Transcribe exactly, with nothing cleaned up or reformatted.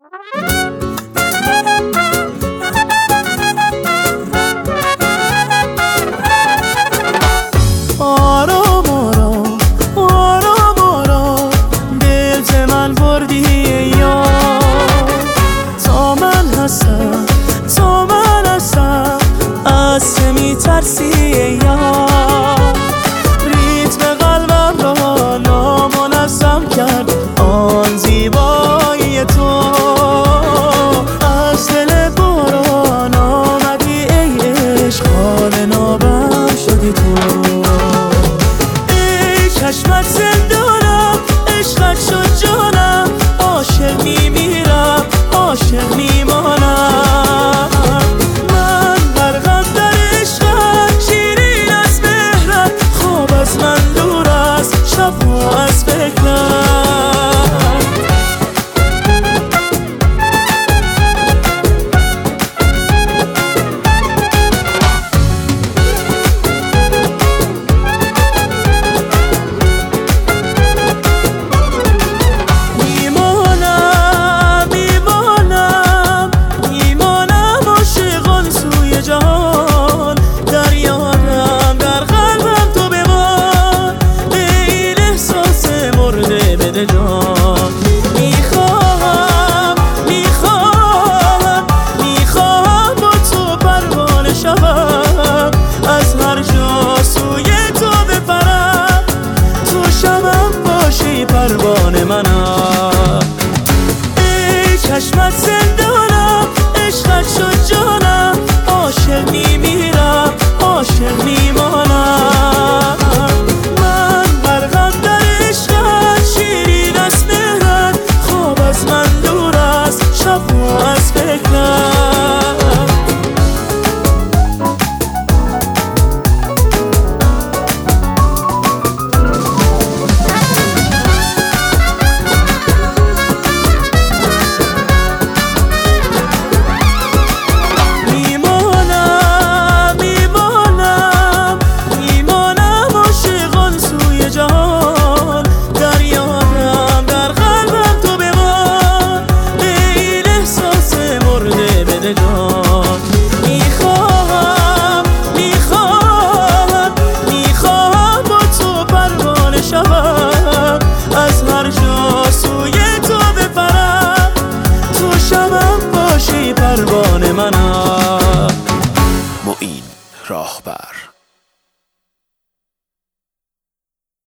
آرام آرام آرام آرام دل ز من بردی یا تا من هستم تا من هستم از چه میترسی یا ریتم قلبم را نامنظم کرد آن زیبایی تو از دل باران آمدی ای عشق حال نابم شدی تو ای چشمت زندانم عشقت شد جانم عاشق میمیرم عاشق میمانم من غرقم در عشقت شیرین از مهرت خواب از من دور است شبها از فکرت میخواهم میخواهم میخواهم با تو پروانه شوم از هر جا سوی تو بپرم تو شبم باشی پروانه منم ای چشمت زندانم عشقت شد جانم عاشق میمیرم عاشق میمانم من غرقم در عشقت شیرین از مهرت خواب از من دور است شبها از فکرت میخواهم میخواهم میخواهم با تو پروانه شوم از هر جا سوی تو بپرم تو شبم باشی پروانه منم. معین راهبر.